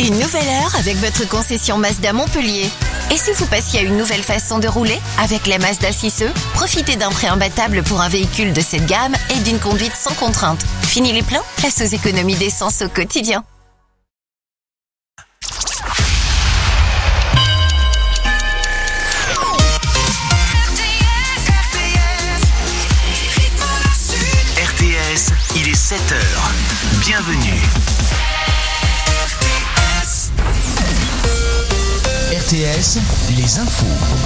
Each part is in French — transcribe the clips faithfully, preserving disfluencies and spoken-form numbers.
Une nouvelle heure avec votre concession Mazda Montpellier. Et si vous passiez à une nouvelle façon de rouler? Avec la Mazda six E, profitez d'un prix imbattable pour un véhicule de cette gamme et d'une conduite sans contrainte. Fini les plans, place aux économies d'essence au quotidien. R T S, il est sept heures. Bienvenue. R T S, les infos.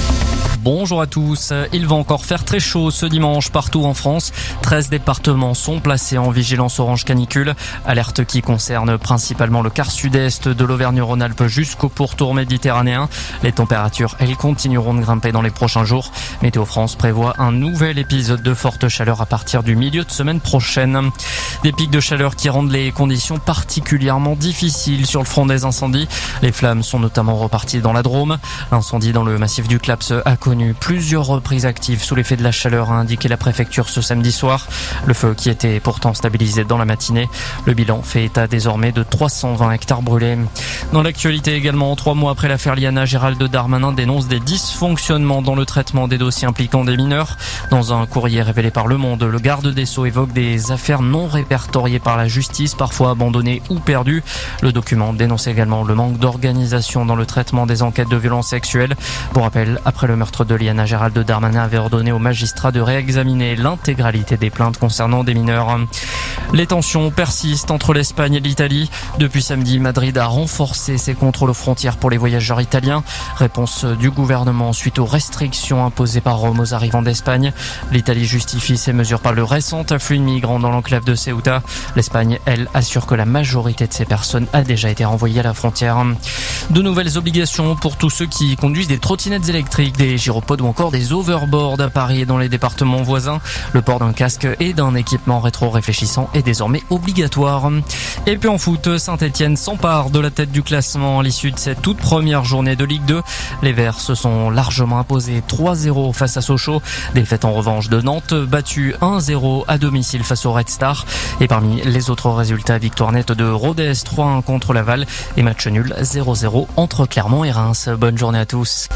Bonjour à tous. Il va encore faire très chaud ce dimanche partout en France. treize départements sont placés en vigilance orange canicule. Alerte qui concerne principalement le quart sud-est de l'Auvergne-Rhône-Alpes jusqu'au pourtour méditerranéen. Les températures, elles continueront de grimper dans les prochains jours. Météo France prévoit un nouvel épisode de forte chaleur à partir du milieu de semaine prochaine. Des pics de chaleur qui rendent les conditions particulièrement difficiles sur le front des incendies. Les flammes sont notamment reparties dans la Drôme. L'incendie dans le massif du Claps a connu plusieurs reprises actives sous l'effet de la chaleur, a indiqué la préfecture ce samedi soir. Le feu qui était pourtant stabilisé dans la matinée. Le bilan fait état désormais de trois cent vingt hectares brûlés. Dans l'actualité également, trois mois après l'affaire Liana, Gérald Darmanin dénonce des dysfonctionnements dans le traitement des dossiers impliquant des mineurs. Dans un courrier révélé par Le Monde, le garde des Sceaux évoque des affaires non répertoriées par la justice, parfois abandonnées ou perdues. Le document dénonce également le manque d'organisation dans le traitement des enquêtes de violences sexuelles. Pour rappel, après le meurtre de Liana, Gérald Darmanin avait ordonné aux magistrats de réexaminer l'intégralité des plaintes concernant des mineurs. Les tensions persistent entre l'Espagne et l'Italie. Depuis samedi, Madrid a renforcé ses contrôles aux frontières pour les voyageurs italiens. Réponse du gouvernement suite aux restrictions imposées par Rome aux arrivants d'Espagne. L'Italie justifie ces mesures par le récent afflux de migrants dans l'enclave de Ceuta. L'Espagne, elle, assure que la majorité de ces personnes a déjà été renvoyée à la frontière. De nouvelles obligations pour tous ceux qui conduisent des trottinettes électriques, des gyropodes ou encore des overboards à Paris et dans les départements voisins. Le port d'un casque et d'un équipement rétro-réfléchissant est désormais obligatoire. Et puis en foot, Saint-Etienne s'empare de la tête du classement à l'issue de cette toute première journée de Ligue deux. Les Verts se sont largement imposés trois zéro face à Sochaux. Défaite en revanche de Nantes, battue un zéro à domicile face au Red Star. Et parmi les autres résultats, victoire nette de Rodez trois un contre Laval et match nul zéro zéro entre Clermont et Reims. Bonne journée à tous.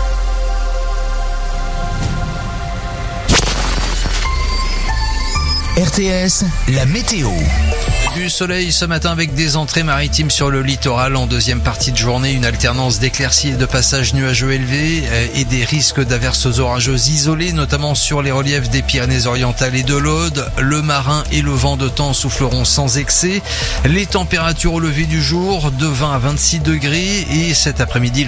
R T S, la météo. Du soleil ce matin avec des entrées maritimes sur le littoral. En deuxième partie de journée, une alternance d'éclaircies et de passages nuageux élevés et des risques d'averses orageuses isolées, notamment sur les reliefs des Pyrénées-Orientales et de l'Aude. Le marin et le vent de temps souffleront sans excès. Les températures au lever du jour de vingt à vingt-six degrés et cet après-midi,